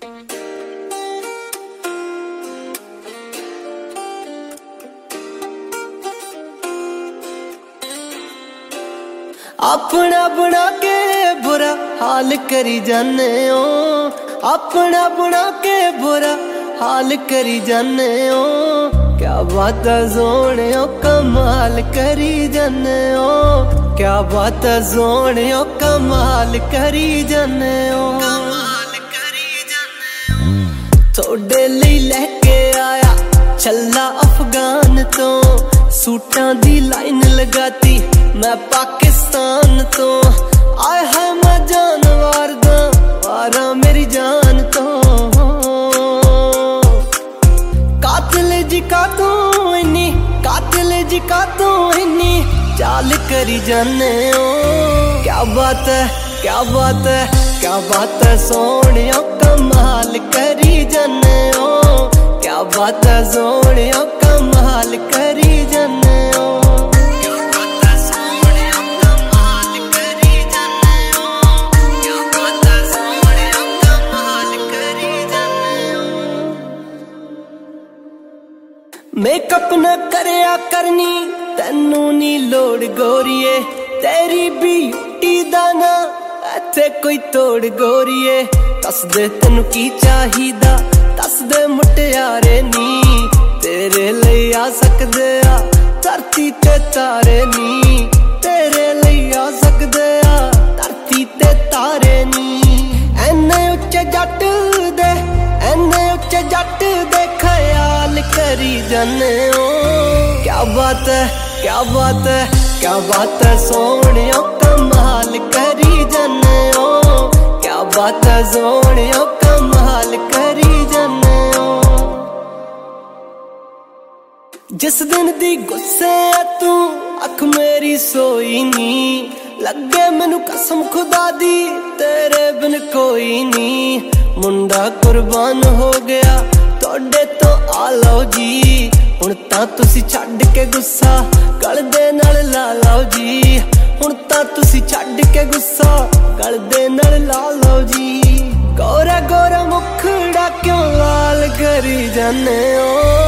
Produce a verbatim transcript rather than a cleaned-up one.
अपना बना के बुरा हाल करी जाने हो, अपना बना के बुरा हाल करी जाने हो। क्या बात है सोने कमाल करी जाने हो, क्या बात है सोने कमाल करी जाने हो। थोड़े लिए लेके आया चला अफगान तो, सूटां दी लाइन लगाती मैं पाकिस्तान तो। आए है मैं जानवर दा वारा मेरी जान तो। कातिल जी का तू इन्नी, कातिल जी का तू इन्नी चाल करी जाने हो। क्या बात है, क्या बात है, क्या बात है सोने कमाल करी जाने हो। क्या बात है सोने कमाल करी जाने हो। मेकअप न करया करनी तेनू नी लोड़ गोरिए, तेरी ब्यूटी दा ना इत्थे कोई तोड़ गोरिए। दस दे तेनू की चाहिदा, दस दे मुटियारे नी, तेरे लिए आ सकदे आ धरती ते तारे नी, तेरे लिए आ सकदे आ धरती ते तारे नी। एने उच्चे जट दे, एने उच्चे जट दे ख्याल करी जाने हो। क्या बात है, क्या बात है, क्या बात है सोने कमाल करी जाने हो। क्या बात है सोने कमाल करी जाने हो। जिस दिन दी गुस्से तू अख मेरी सोई नी, लगे मैनू कसम खुदा दी तेरे बिन कोई नी। मुंडा कुर्बान हो गया तोड़े तो आ लो जी, हुण तां तुसी छड्ड के गुस्सा गल दे नाल ला लो जी। हुण तां तुसी छड्ड के गुस्सा गल दे नाल ला लो जी। गोरा गोरा मुखड़ा क्यों लाल करी जाने हो।